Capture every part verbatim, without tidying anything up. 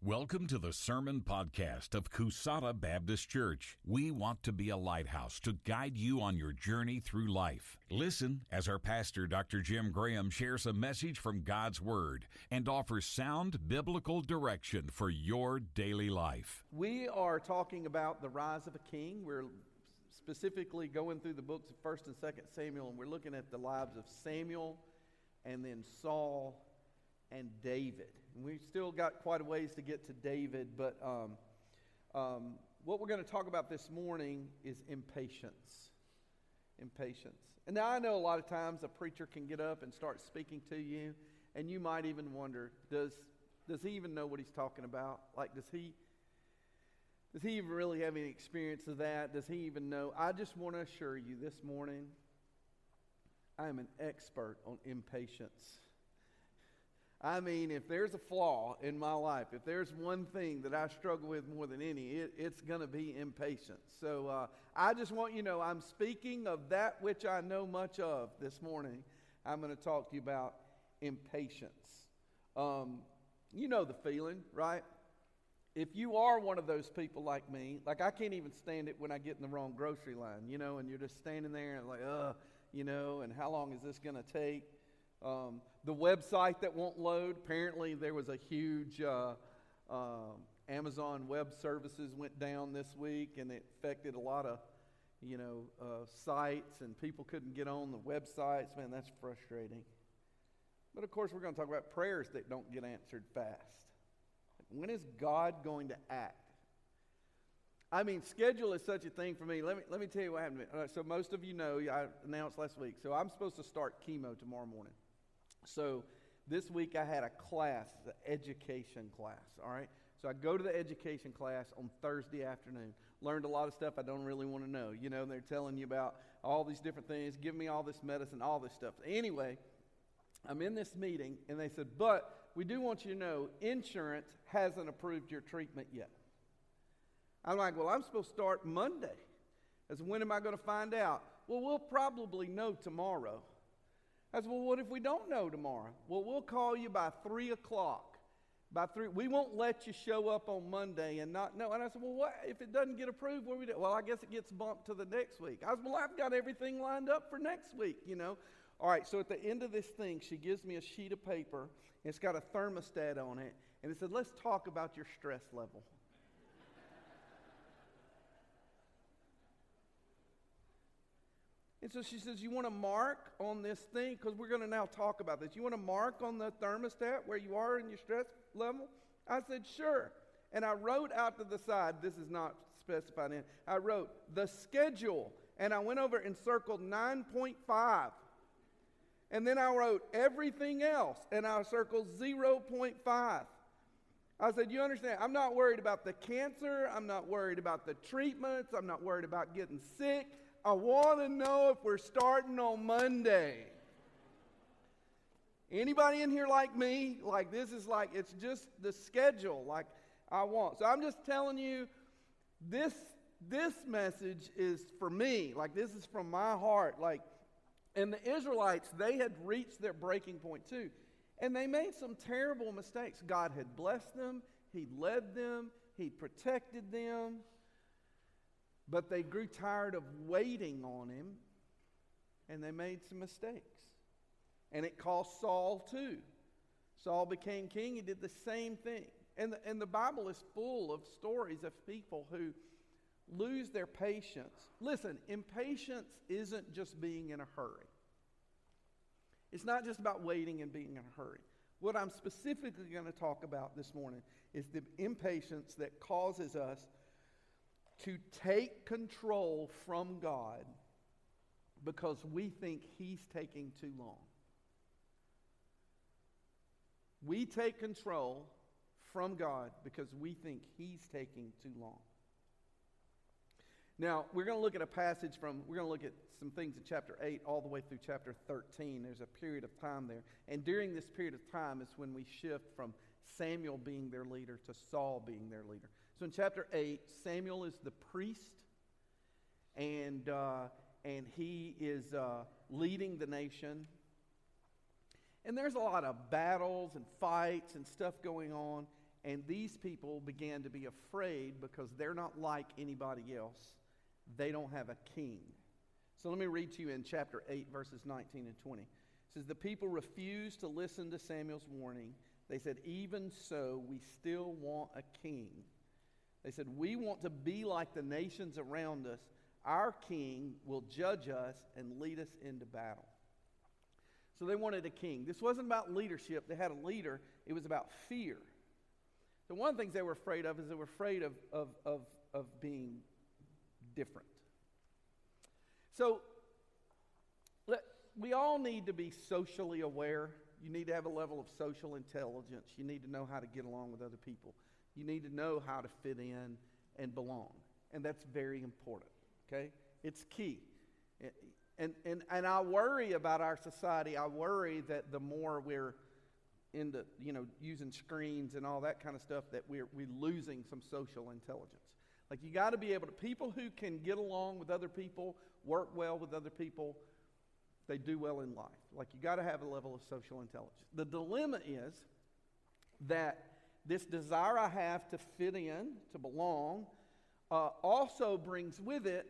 Welcome to the Sermon Podcast of Cusata Baptist Church. We want to be a lighthouse to guide you on your journey through life. Listen as our pastor, Doctor Jim Graham, shares a message from God's Word and offers sound biblical direction for your daily life. We are talking about the rise of a king. We're specifically going through the books of First and Second Samuel, and we're looking at the lives of Samuel and then Saul and David. And we've still got quite a ways to get to David, but um, um, what we're going to talk about this morning is impatience. Impatience. And now I know a lot of times a preacher can get up and start speaking to you, and you might even wonder, does does he even know what he's talking about? Like, does he does he even really have any experience of that? Does he even know? I just want to assure you this morning, I am an expert on impatience. I mean, if there's a flaw in my life, if there's one thing that I struggle with more than any, it, it's going to be impatience. So uh, I just want you to know I'm speaking of that which I know much of this morning. I'm going to talk to you about impatience. Um, you know the feeling, right? If you are one of those people like me, like I can't even stand it when I get in the wrong grocery line, you know, and you're just standing there and like, ugh, you know, and how long is this going to take? Um, the website that won't load, apparently there was a huge uh, uh, Amazon Web Services went down this week, and it affected a lot of, you know, uh, sites, and people couldn't get on the websites. Man, that's frustrating. But of course, we're going to talk about prayers that don't get answered fast. When is God going to act? I mean, schedule is such a thing for me. Let me let me tell you what happened to me. So most of you know, I announced last week. So I'm supposed to start chemo tomorrow morning. So this week I had a class, the education class, all right? So I go to the education class on Thursday afternoon. Learned a lot of stuff I don't really want to know. You know, they're telling you about all these different things, give me all this medicine, all this stuff. Anyway, I'm in this meeting, and they said, but we do want you to know insurance hasn't approved your treatment yet. I'm like, well, I'm supposed to start Monday. I said, when am I going to find out? Well, we'll probably know tomorrow. I said, well, what if we don't know tomorrow? Well, we'll call you by three o'clock. By three, we won't let you show up on Monday and not know. And I said, well, what if it doesn't get approved? What do we do? Well, I guess it gets bumped to the next week. I said, well, I've got everything lined up for next week, you know. All right, so at the end of this thing, she gives me a sheet of paper. And it's got a thermostat on it. And it said, let's talk about your stress level. And so she says, you want to mark on this thing? Because we're going to now talk about this. You want to mark on the thermostat where you are in your stress level? I said, sure. And I wrote out to the side, this is not specified in, I wrote the schedule. And I went over and circled nine point five. And then I wrote everything else. And I circled zero point five. I said, you understand, I'm not worried about the cancer. I'm not worried about the treatments. I'm not worried about getting sick. I want to know if we're starting on Monday. Anybody in here like me? Like this is like, it's just the schedule like I want. So I'm just telling you, this this message is for me. Like this is from my heart. Like, and the Israelites, they had reached their breaking point too. And they made some terrible mistakes. God had blessed them. He led them. He protected them. But they grew tired of waiting on him, and they made some mistakes. And it cost Saul too. Saul became king. He did the same thing. And the, and the Bible is full of stories of people who lose their patience. Listen, impatience isn't just being in a hurry. It's not just about waiting and being in a hurry. What I'm specifically going to talk about this morning is the impatience that causes us to take control from God because we think He's taking too long. We take control from God because we think He's taking too long. Now, we're going to look at a passage from, we're going to look at some things in chapter eight all the way through chapter thirteen. There's a period of time there. And during this period of time is when we shift from Samuel being their leader to Saul being their leader. So in chapter eight, Samuel is the priest, and uh, and he is uh, leading the nation. And there's a lot of battles and fights and stuff going on. And these people began to be afraid because they're not like anybody else. They don't have a king. So let me read to you in chapter eight, verses nineteen and twenty. It says, the people refused to listen to Samuel's warning. They said, even so, we still want a king. They said, we want to be like the nations around us. Our king will judge us and lead us into battle. So they wanted a king. This wasn't about leadership. They had a leader. It was about fear. So one of the things they were afraid of is they were afraid of, of, of, of being different. So let, we all need to be socially aware. You need to have a level of social intelligence. You need to know how to get along with other people. You need to know how to fit in and belong. And that's very important, okay? It's key. And, and, and I worry about our society. I worry that the more we're into, you know, using screens and all that kind of stuff, that we're, we're losing some social intelligence. Like, you got to be able to, people who can get along with other people, work well with other people, they do well in life. Like, you got to have a level of social intelligence. The dilemma is that this desire I have to fit in, to belong, uh, also brings with it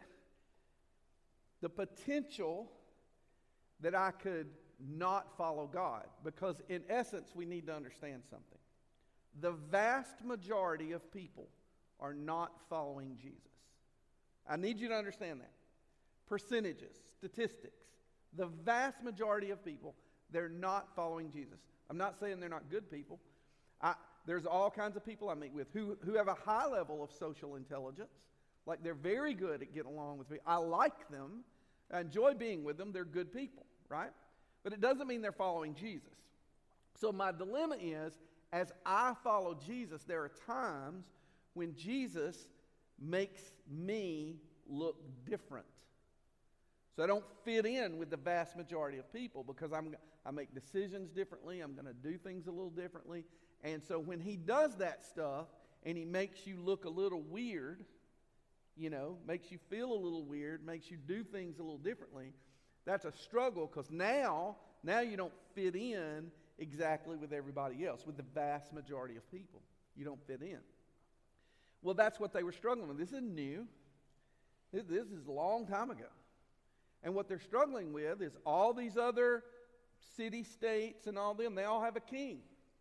the potential that I could not follow God. Because in essence, we need to understand something. The vast majority of people are not following Jesus. I need you to understand that. Percentages, statistics. The vast majority of people, they're not following Jesus. I'm not saying they're not good people. I, there's all kinds of people I meet with who, who have a high level of social intelligence. Like, they're very good at getting along with me. I like them. I enjoy being with them. They're good people, right? But it doesn't mean they're following Jesus. So my dilemma is, as I follow Jesus, there are times when Jesus makes me look different. So I don't fit in with the vast majority of people because I'm, I make decisions differently. I'm going to do things a little differently. And so when he does that stuff and he makes you look a little weird, you know, makes you feel a little weird, makes you do things a little differently, that's a struggle because now, now you don't fit in exactly with everybody else, with the vast majority of people. You don't fit in. Well, that's what they were struggling with. This isn't new. This, this is a long time ago. And what they're struggling with is all these other city-states and all them, they all have a king.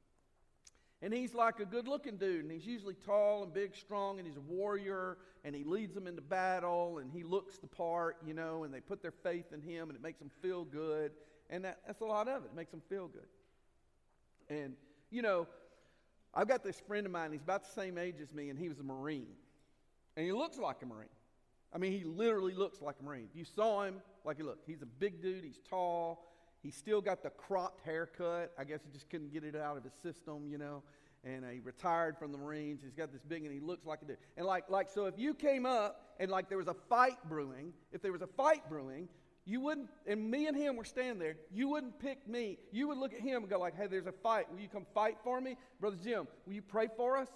And he's like a good-looking dude, and he's usually tall and big, strong, and he's a warrior, and he leads them into battle, and he looks the part, you know, and they put their faith in him, and it makes them feel good. And that, that's a lot of it. It makes them feel good. And, you know, I've got this friend of mine, he's about the same age as me, and he was a Marine. And he looks like a Marine. I mean, he literally looks like a Marine. If you saw him, like he looked. He's a big dude. He's tall. He's still got the cropped haircut. I guess he just couldn't get it out of his system, you know. And uh, he retired from the Marines. He's got this big, and he looks like a dude. And like, like, so if you came up and like there was a fight brewing, if there was a fight brewing, you wouldn't, and me and him were standing there, you wouldn't pick me. You would look at him and go like, hey, there's a fight. Will you come fight for me? Brother Jim, will you pray for us?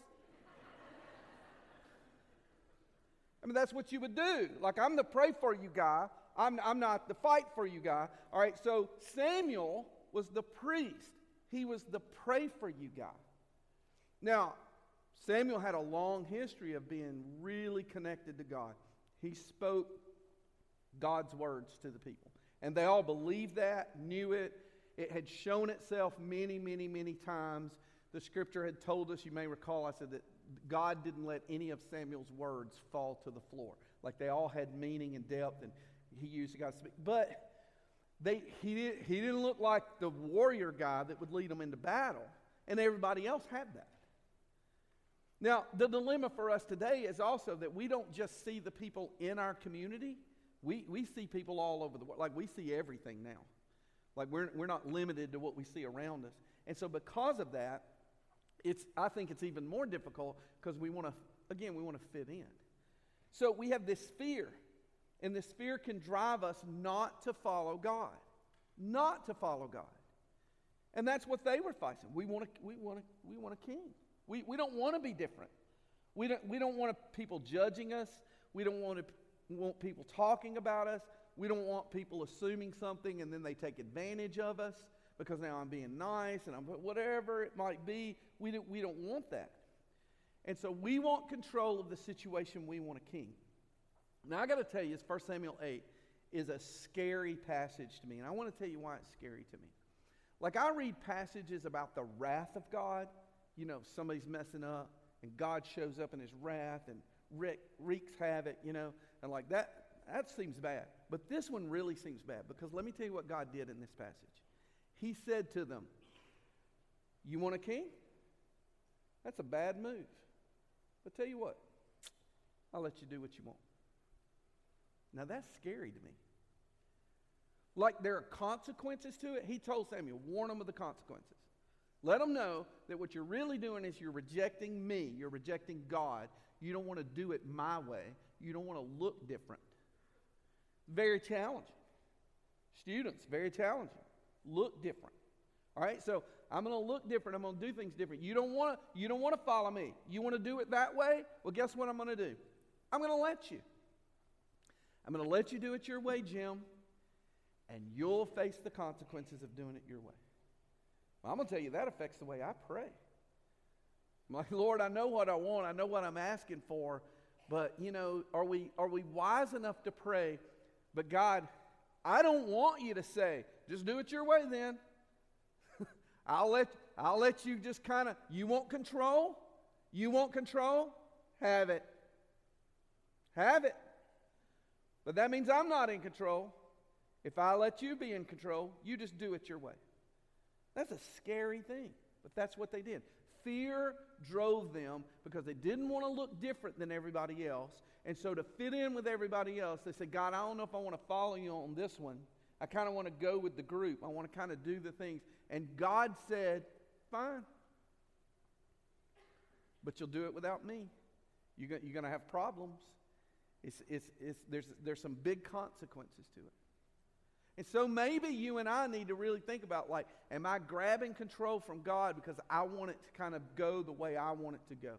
I mean, that's what you would do. Like, I'm the pray for you guy. I'm, I'm not the fight for you guy. All right, so Samuel was the priest. He was the pray for you guy. Now, Samuel had a long history of being really connected to God. He spoke God's words to the people. And they all believed that, knew it. It had shown itself many, many, many times. The scripture had told us, you may recall, I said that God didn't let any of Samuel's words fall to the floor. Like, they all had meaning and depth, and he used God to speak. But they, he, did, he didn't look like the warrior guy that would lead them into battle. And everybody else had that. Now, the dilemma for us today is also that we don't just see the people in our community. We, we see people all over the world. Like, we see everything now. Like, we're, we're not limited to what we see around us. And so because of that, it's, I think it's even more difficult because we want to, again, we want to fit in. So we have this fear, and this fear can drive us not to follow God, not to follow God. And that's what they were facing. We want a, we want a, we want a king. We, we don't want to be different. We don't, we don't want people judging us. We don't want, to, want people talking about us. We don't want people assuming something and then they take advantage of us because now I'm being nice and I'm whatever it might be. We don't, we don't want that. And so we want control of the situation. We want a king. Now, I got to tell you, First Samuel eight is a scary passage to me. And I want to tell you why it's scary to me. Like, I read passages about the wrath of God. You know, somebody's messing up, and God shows up in his wrath and wreak, wreaks havoc, you know. And like that, that seems bad. But this one really seems bad, because let me tell you what God did in this passage. He said to them, you want a king? That's a bad move. But tell you what, I'll let you do what you want. Now that's scary to me. Like, there are consequences to it. He told Samuel, warn them of the consequences. Let them know that what you're really doing is you're rejecting me. You're rejecting God. You don't want to do it my way. You don't want to look different. Very challenging. Students, very challenging. Look different. All right, so I'm going to look different. I'm going to do things different. You don't want to, you don't want to follow me. You want to do it that way? Well, guess what I'm going to do? I'm going to let you. I'm going to let you do it your way, Jim, and you'll face the consequences of doing it your way. Well, I'm going to tell you, that affects the way I pray. I'm like, Lord, I know what I want. I know what I'm asking for. But, you know, are we are we wise enough to pray? But God, I don't want you to say, just do it your way then. I'll let I'll let you just kind of, you want control? You want control? Have it. Have it. But that means I'm not in control. If I let you be in control, you just do it your way. That's a scary thing, but that's what they did. Fear drove them because they didn't want to look different than everybody else. And so to fit in with everybody else, they said, God, I don't know if I want to follow you on this one. I kind of want to go with the group. I want to kind of do the things. And God said, fine. But you'll do it without me. You're going, you're going to have problems. It's, it's, it's, there's, there's some big consequences to it. And so maybe you and I need to really think about, like, am I grabbing control from God because I want it to kind of go the way I want it to go?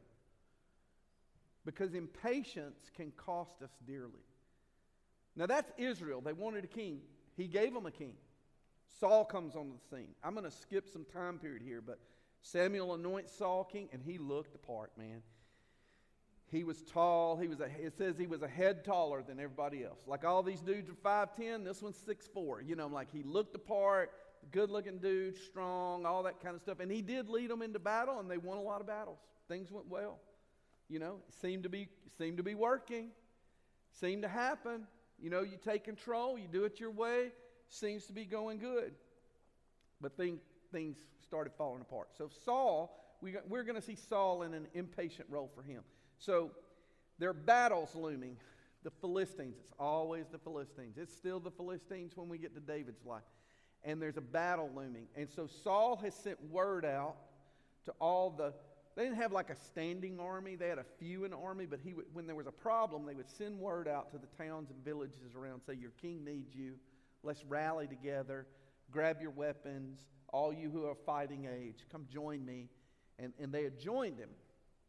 Because impatience can cost us dearly. Now that's Israel. They wanted a king. He gave them a king. Saul comes on the scene. I'm going to skip some time period here, but Samuel anoints Saul king, and he looked the part, man. He was tall. He was a, it says he was a head taller than everybody else. Like all these dudes are five ten, this one's six four. You know, like he looked the part, good-looking dude, strong, all that kind of stuff. And he did lead them into battle, and they won a lot of battles. Things went well. You know, it seemed to be, seemed to be working. Seemed to happen. You know, you take control, you do it your way, seems to be going good. But thing, things started falling apart. So Saul, we, we're going to see Saul in an impatient role for him. So there are battles looming. The Philistines, it's always the Philistines. It's still the Philistines when we get to David's life. And there's a battle looming. And so Saul has sent word out to all the, they didn't have like a standing army. They had a few in the army, but he would, when there was a problem, they would send word out to the towns and villages around, say, your king needs you. Let's rally together. Grab your weapons. All you who are fighting age, come join me. And, and they had joined him.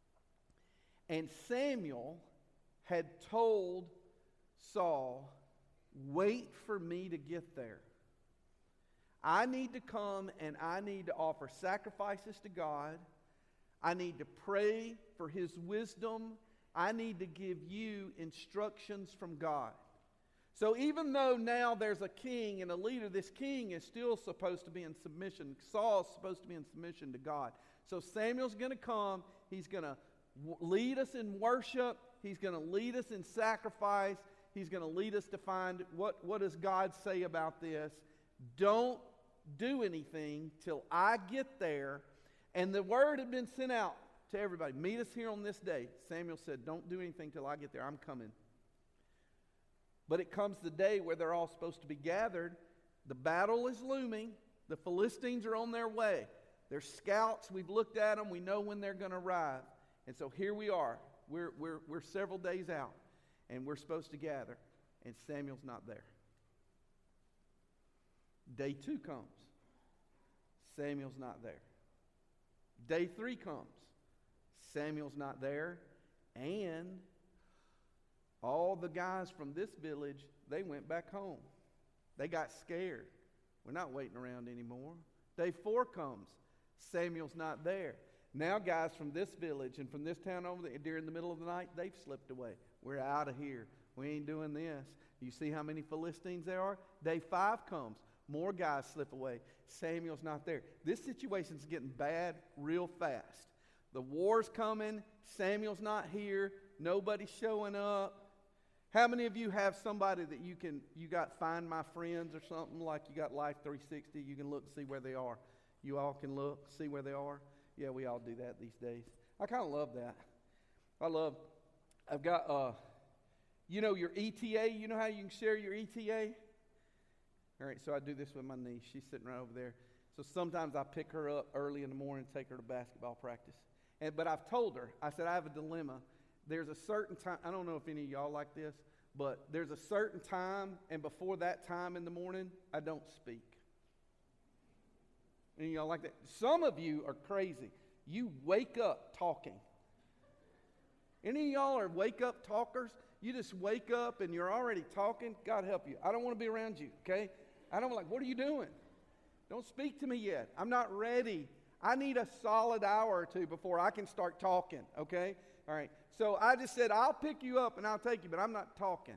And Samuel had told Saul, wait for me to get there. I need to come and I need to offer sacrifices to God. I need to pray for his wisdom. I need to give you instructions from God. So even though now there's a king and a leader, this king is still supposed to be in submission. Saul's supposed to be in submission to God. So Samuel's going to come. He's going to lead us in worship. He's going to lead us in sacrifice. He's going to lead us to find what, what does God say about this. Don't do anything till I get there. And the word had been sent out to everybody. Meet us here on this day. Samuel said, don't do anything till I get there. I'm coming. But it comes the day where they're all supposed to be gathered. The battle is looming. The Philistines are on their way. They're scouts. We've looked at them. We know when they're going to arrive. And so here we are. We're, we're, we're several days out, and we're supposed to gather, and Samuel's not there. Day two comes. Samuel's not there. Day three comes. Samuel's not there, and all the guys from this village, they went back home. They got scared. We're not waiting around anymore. Day four comes. Samuel's not there. Now guys from this village and from this town over there, during the middle of the night, they've slipped away. We're out of here. We ain't doing this. You see how many Philistines there are? Day five comes. More guys slip away. Samuel's not there. This situation's getting bad real fast. The war's coming. Samuel's not here. Nobody's showing up. How many of you have somebody that you can, you got Find My Friends or something, like you got Life three sixty, you can look and see where they are? You all can look, see where they are? Yeah, we all do that these days. I kind of love that. I love, I've got, uh, you know your E T A, you know how you can share your E T A? All right, so I do this with my niece. She's sitting right over there. So sometimes I pick her up early in the morning and take her to basketball practice. And, but I've told her, I said, I have a dilemma. There's a certain time, I don't know if any of y'all like this, but there's a certain time, and before that time in the morning, I don't speak. Any of y'all like that? Some of you are crazy. You wake up talking. Any of y'all are wake up talkers? You just wake up and you're already talking. God help you. I don't want to be around you, okay? I don't like, what are you doing? Don't speak to me yet. I'm not ready. I need a solid hour or two before I can start talking, okay? All right. So I just said, I'll pick you up and I'll take you, but I'm not talking.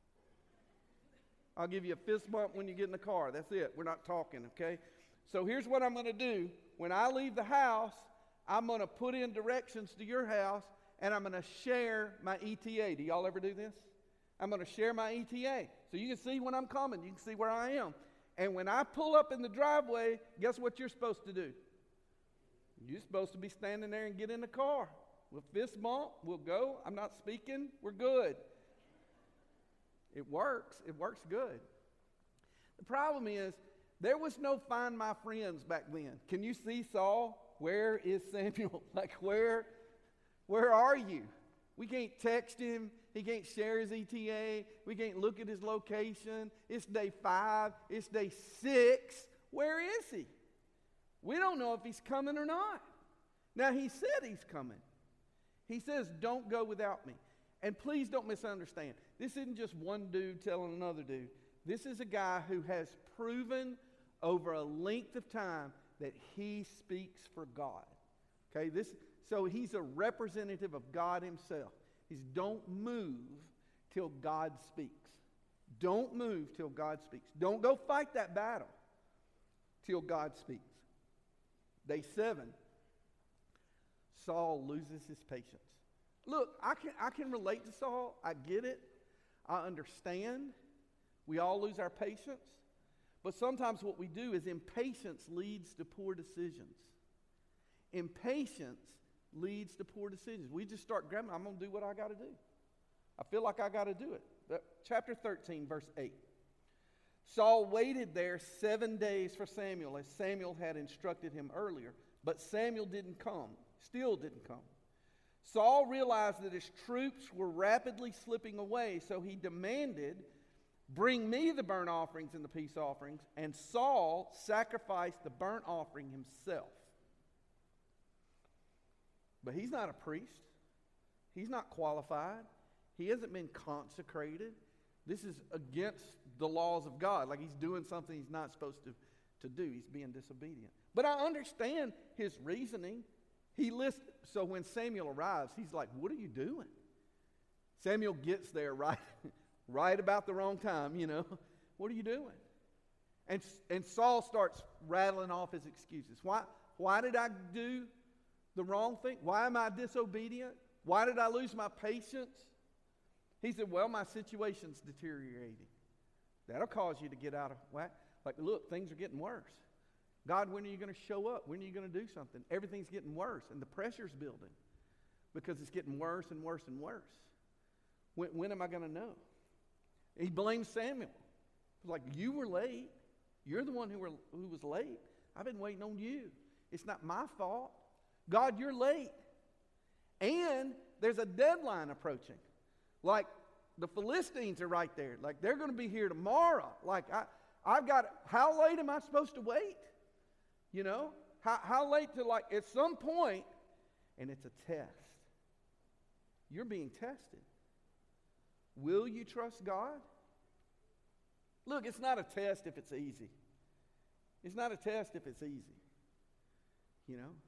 I'll give you a fist bump when you get in the car. That's it. We're not talking, okay? So here's what I'm going to do. When I leave the house, I'm going to put in directions to your house, and I'm going to share my E T A. Do y'all ever do this? I'm going to share my E T A. So you can see when I'm coming. You can see where I am. And when I pull up in the driveway, guess what you're supposed to do? You're supposed to be standing there and get in the car. We'll fist bump. We'll go. I'm not speaking. We're good. It works. It works good. The problem is, there was no Find My Friends back then. Can you see Saul? Where is Samuel? Like, where, where are you? We can't text him. He can't share his E T A. We can't look at his location. It's day five. It's day six. Where is he? We don't know if he's coming or not. Now, he said he's coming. He says, don't go without me. And please don't misunderstand. This isn't just one dude telling another dude. This is a guy who has proven over a length of time that he speaks for God. Okay, this so he's a representative of God himself. He's don't move till God speaks. Don't move till God speaks. Don't go fight that battle till God speaks. Day seven, Saul loses his patience. Look, I can I can relate to Saul. I get it. I understand. We all lose our patience. But sometimes what we do is impatience leads to poor decisions. Impatience leads to poor decisions. We just start grabbing, I'm going to do what I got to do. I feel like I got to do it. But chapter thirteen, verse eight. Saul waited there seven days for Samuel, as Samuel had instructed him earlier. But Samuel didn't come, still didn't come. Saul realized that his troops were rapidly slipping away, so he demanded, bring me the burnt offerings and the peace offerings. And Saul sacrificed the burnt offering himself. But he's not a priest. He's not qualified. He hasn't been consecrated. This is against the laws of God. Like he's doing something he's not supposed to, to do. He's being disobedient. But I understand his reasoning. He lists, so when Samuel arrives, he's like, what are you doing? Samuel gets there right, right about the wrong time, you know. What are you doing? And, and Saul starts rattling off his excuses. Why, why did I do the wrong thing? Why am I disobedient? Why did I lose my patience? He said, well, my situation's deteriorating. That'll cause you to get out of whack. Like, look, things are getting worse. God, when are you going to show up? When are you going to do something? Everything's getting worse, and the pressure's building because it's getting worse and worse and worse. When, when am I going to know? He blames Samuel. He's like, you were late. You're the one who, were, who was late. I've been waiting on you. It's not my fault. God, you're late. And there's a deadline approaching. Like, the Philistines are right there. Like, they're going to be here tomorrow. Like, I, I've got, how late am I supposed to wait? You know? How, how late to, like, at some point, and it's a test. You're being tested. Will you trust God? Look, it's not a test if it's easy. It's not a test if it's easy. You know?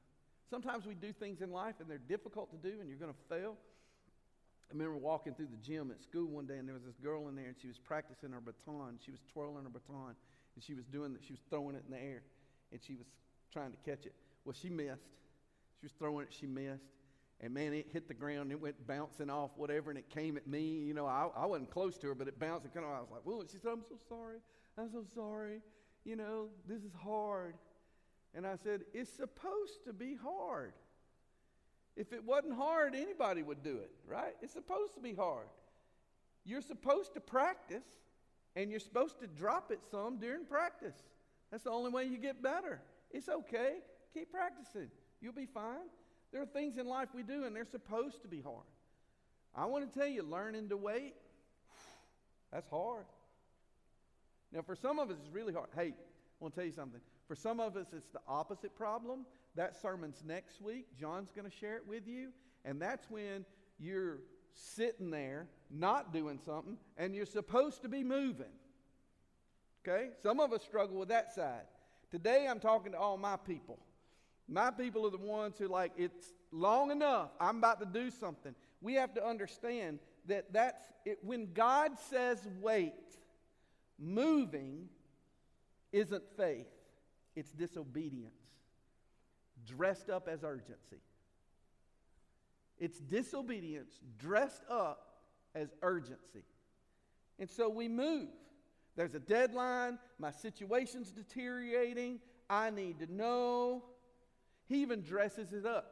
Sometimes we do things in life and they're difficult to do and you're going to fail. I remember walking through the gym at school one day and there was this girl in there and she was practicing her baton. She was twirling her baton and she was doing that. She was throwing it in the air and she was trying to catch it. Well, she missed. She was throwing it, she missed. And man, it hit the ground and it went bouncing off, whatever, and it came at me. You know, I, I wasn't close to her, but it bounced and kind of, I was like, whoa. She said, I'm so sorry. I'm so sorry. You know, this is hard. And I said, it's supposed to be hard. If it wasn't hard, anybody would do it, right? It's supposed to be hard. You're supposed to practice, and you're supposed to drop it some during practice. That's the only way you get better. It's okay. Keep practicing. You'll be fine. There are things in life we do, and they're supposed to be hard. I want to tell you, learning to wait, that's hard. Now, for some of us, it's really hard. Hey, I want to tell you something. For some of us, it's the opposite problem. That sermon's next week. John's going to share it with you. And that's when you're sitting there, not doing something, and you're supposed to be moving. Okay? Some of us struggle with that side. Today, I'm talking to all my people. My people are the ones who like, it's long enough. I'm about to do something. We have to understand that that's it. When God says wait, moving isn't faith. It's disobedience dressed up as urgency. It's disobedience dressed up as urgency. And so we move. There's a deadline. My situation's deteriorating. I need to know. He even dresses it up.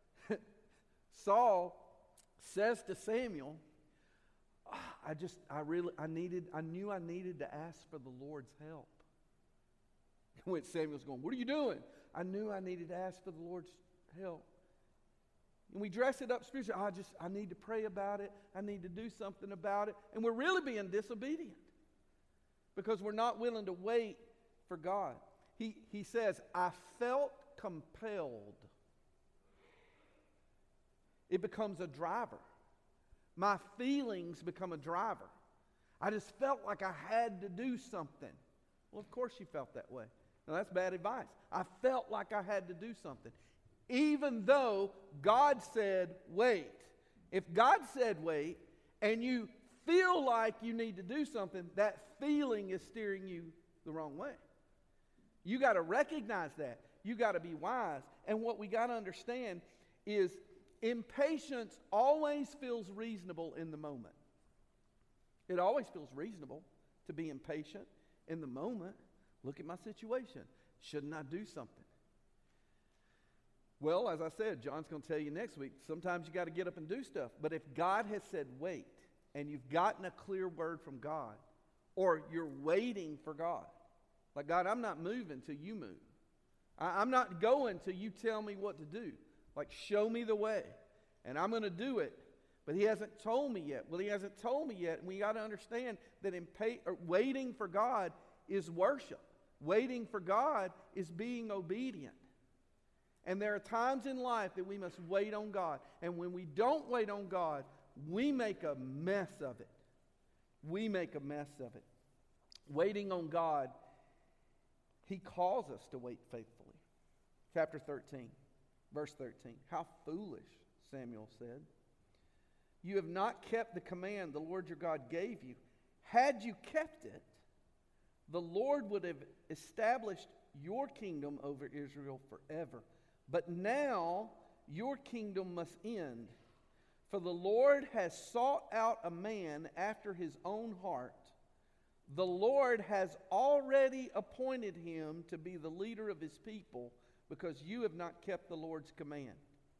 Saul says to Samuel, oh, I just, I really, I needed, I knew I needed to ask for the Lord's help. When Samuel's going, what are you doing? I knew I needed to ask for the Lord's help. And we dress it up spiritually. I just, I need to pray about it. I need to do something about it. And we're really being disobedient because we're not willing to wait for God. He, he says, I felt compelled. It becomes a driver. My feelings become a driver. I just felt like I had to do something. Well, of course you felt that way. Now, that's bad advice. I felt like I had to do something. Even though God said, wait. If God said wait, and you feel like you need to do something, that feeling is steering you the wrong way. You got to recognize that. You got to be wise. And what we got to understand is impatience always feels reasonable in the moment. It always feels reasonable to be impatient in the moment. Look at my situation. Shouldn't I do something? Well, as I said, John's going to tell you next week, sometimes you got to get up and do stuff. But if God has said wait, and you've gotten a clear word from God, or you're waiting for God, like, God, I'm not moving till you move. I, I'm not going till you tell me what to do. Like, show me the way, and I'm going to do it. But he hasn't told me yet. Well, he hasn't told me yet, and we got to understand that in pay, or waiting for God is worship. Waiting for God is being obedient. And there are times in life that we must wait on God. And when we don't wait on God, we make a mess of it. We make a mess of it. Waiting on God, he calls us to wait faithfully. Chapter thirteen, verse thirteen. How foolish, Samuel said. You have not kept the command the Lord your God gave you. Had you kept it, the Lord would have established your kingdom over Israel forever. But now your kingdom must end. For the Lord has sought out a man after his own heart. The Lord has already appointed him to be the leader of his people because you have not kept the Lord's command.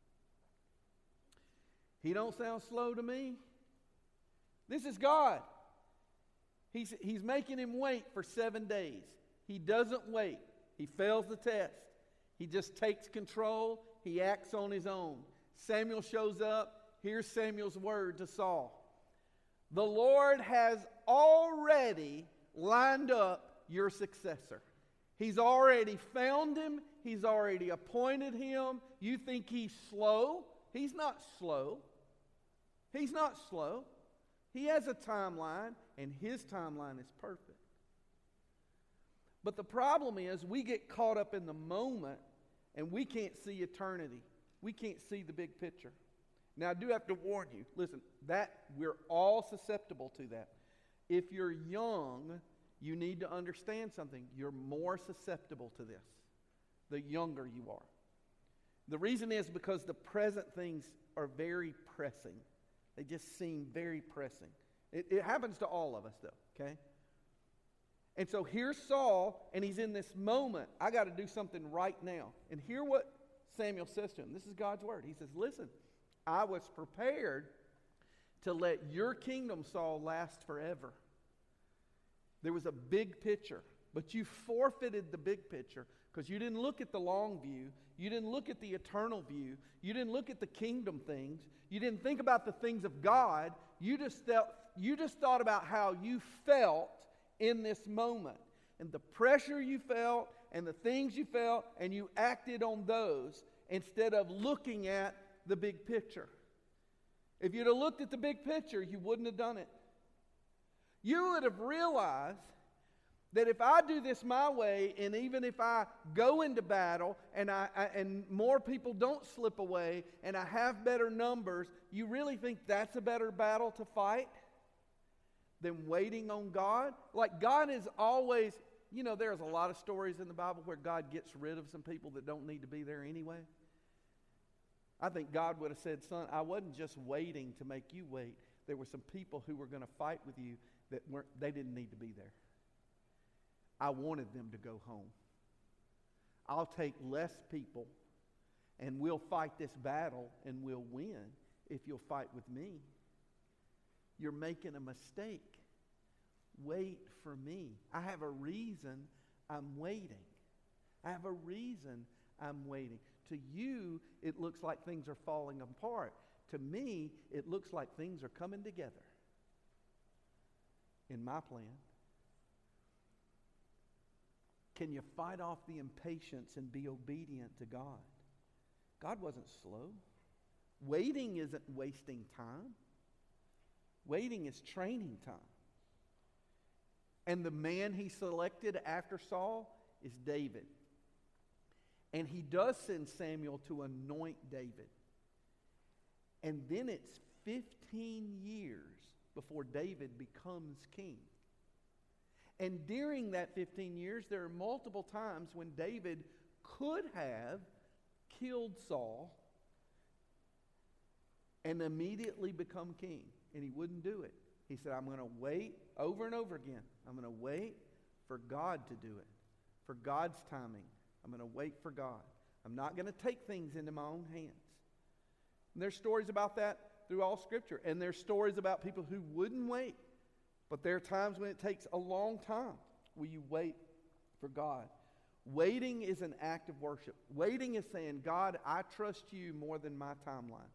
He don't sound slow to me. This is God. He's, he's making him wait for seven days. He doesn't wait. He fails the test. He just takes control. He acts on his own. Samuel shows up. Here's Samuel's word to Saul. The Lord has already lined up your successor. He's already found him. He's already appointed him. You think he's slow? He's not slow. He's not slow. He has a timeline, and his timeline is perfect. But the problem is we get caught up in the moment, And we can't see eternity. We can't see the big picture. Now, I do have to warn you. Listen, that we're all susceptible to that. If you're young, you need to understand something. You're more susceptible to this the younger you are. The reason is because the present things are very pressing. They just seem very pressing. It, it happens to all of us, though, okay? And so here's Saul, and he's in this moment. I got to do something right now. And hear what Samuel says to him. This is God's word. He says, listen, I was prepared to let your kingdom, Saul, last forever. There was a big picture, but you forfeited the big picture because you didn't look at the long view. You didn't look at the eternal view. You didn't look at the kingdom things. You didn't think about the things of God. You just felt, you just thought about how you felt in this moment and the pressure you felt and the things you felt, and you acted on those instead of looking at the big picture. If you'd have looked at the big picture, you wouldn't have done it. You would have realized that if I do this my way, and even if I go into battle and I, I and more people don't slip away and I have better numbers, you really think that's a better battle to fight than waiting on God? Like, God is always, you know, there's a lot of stories in the Bible where God gets rid of some people that don't need to be there anyway. I think God would have said, son, I wasn't just waiting to make you wait. There were some people who were going to fight with you that weren't, they didn't need to be there. I wanted them to go home. I'll take less people and we'll fight this battle and we'll win if you'll fight with me. You're making a mistake. Wait for me. I have a reason I'm waiting. I have a reason I'm waiting. To you, it looks like things are falling apart. To me, it looks like things are coming together in my plan. Can you fight off the impatience and be obedient to God? God wasn't slow. Waiting isn't wasting time. Waiting is training time. And the man he selected after Saul is David. And he does send Samuel to anoint David. And then it's fifteen years before David becomes king. And during that fifteen years, there are multiple times when David could have killed Saul and immediately become king. And he wouldn't do it. He said, I'm going to wait over and over again. I'm going to wait for God to do it, for God's timing. I'm going to wait for God. I'm not going to take things into my own hands. And there's stories about that through all Scripture. And there's stories about people who wouldn't wait. But there are times when it takes a long time where you wait for God. Waiting is an act of worship. Waiting is saying, God, I trust you more than my timeline.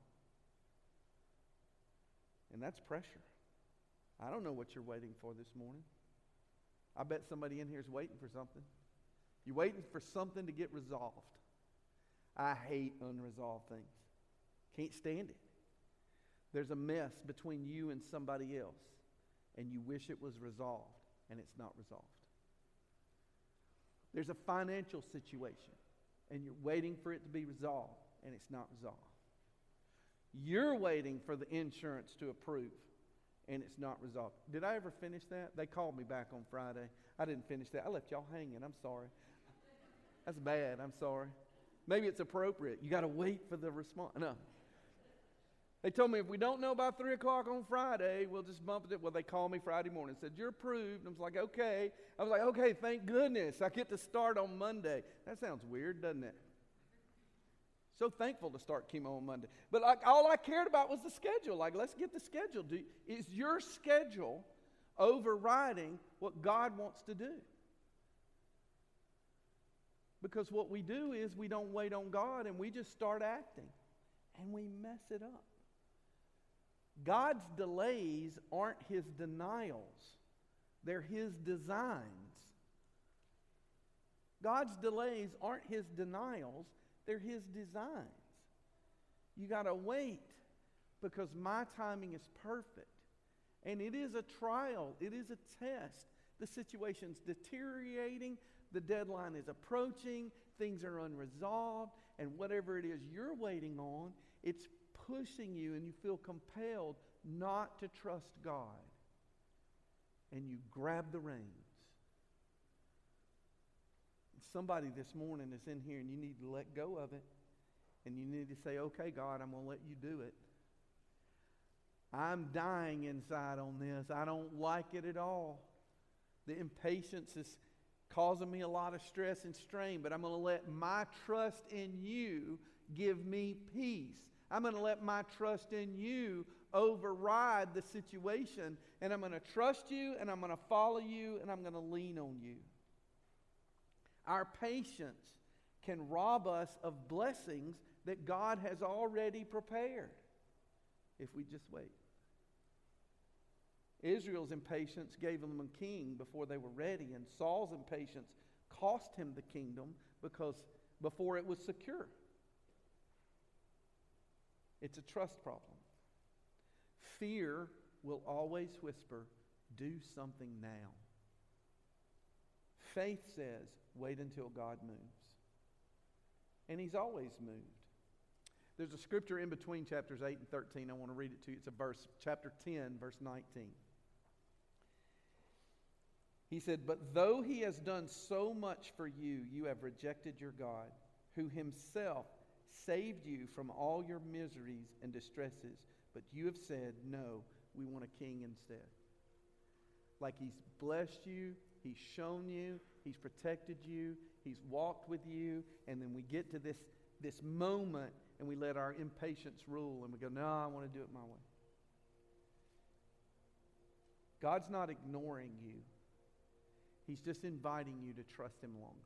And that's pressure. I don't know what you're waiting for this morning. I bet somebody in here is waiting for something. You're waiting for something to get resolved. I hate unresolved things. Can't stand it. There's a mess between you and somebody else, and you wish it was resolved, and it's not resolved. There's a financial situation, and you're waiting for it to be resolved, and it's not resolved. You're waiting for the insurance to approve, and it's not resolved. Did I ever finish that? They called me back on Friday. I didn't finish that. I left y'all hanging. I'm sorry. That's bad. I'm sorry. Maybe it's appropriate. You got to wait for the response. No. They told me if we don't know by three o'clock on Friday, we'll just bump it. Well, they called me Friday morning and said, you're approved. I was like, okay. I was like, okay, thank goodness. I get to start on Monday. That sounds weird, doesn't it? So thankful to start chemo on Monday. But like, all I cared about was the schedule. Like, let's get the schedule. Do, is your schedule overriding what God wants to do? Because what we do is we don't wait on God and we just start acting. And we mess it up. God's delays aren't His denials. They're His designs. God's delays aren't His denials. They're His designs. You got to wait because my timing is perfect. And it is a trial. It is a test. The situation's deteriorating. The deadline is approaching, things are unresolved, and whatever it is you're waiting on, it's pushing you and you feel compelled not to trust God. And you grab the reins. Somebody this morning is in here and you need to let go of it. And you need to say, okay, God, I'm going to let you do it. I'm dying inside on this. I don't like it at all. The impatience is causing me a lot of stress and strain, but I'm going to let my trust in you give me peace. I'm going to let my trust in you override the situation, and I'm going to trust you, and I'm going to follow you, and I'm going to lean on you. Our patience can rob us of blessings that God has already prepared if we just wait. Israel's impatience gave them a king before they were ready, and Saul's impatience cost him the kingdom because before it was secure. It's a trust problem. Fear will always whisper, do something now. Faith says, wait until God moves. And He's always moved. There's a scripture in between chapters eight and thirteen. I want to read it to you. It's a verse, chapter ten, verse nineteen. He said, but though He has done so much for you, you have rejected your God, who Himself saved you from all your miseries and distresses. But you have said, no, we want a king instead. Like He's blessed you, He's shown you, He's protected you, He's walked with you, and then we get to this, this moment and we let our impatience rule and we go, no, I want to do it my way. God's not ignoring you. He's just inviting you to trust Him longer.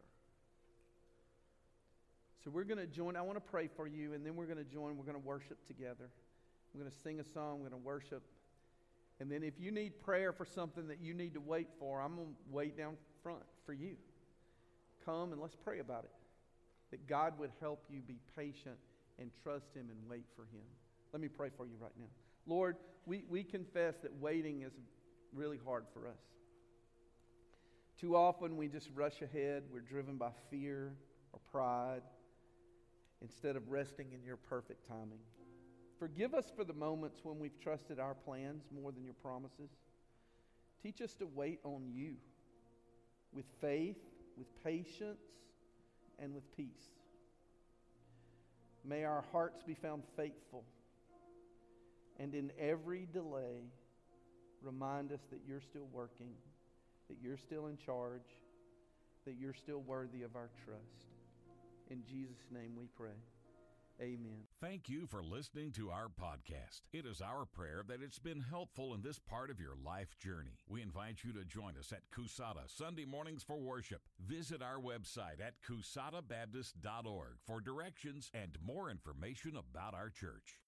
So we're going to join. I want to pray for you, and then we're going to join. We're going to worship together. We're going to sing a song. We're going to worship. And then if you need prayer for something that you need to wait for, I'm going to wait down front for you. Come and let's pray about it. That God would help you be patient and trust Him and wait for Him. Let me pray for you right now. Lord, we, we confess that waiting is really hard for us. Too often we just rush ahead. We're driven by fear or pride instead of resting in your perfect timing. Forgive us for the moments when we've trusted our plans more than your promises. Teach us to wait on you with faith, with patience, and with peace. May our hearts be found faithful, and in every delay, remind us that you're still working, that you're still in charge, that you're still worthy of our trust. In Jesus' name we pray. Amen. Thank you for listening to our podcast. It is our prayer that it's been helpful in this part of your life journey. We invite you to join us at Coushatta Sunday mornings for worship. Visit our website at coushatta baptist dot org for directions and more information about our church.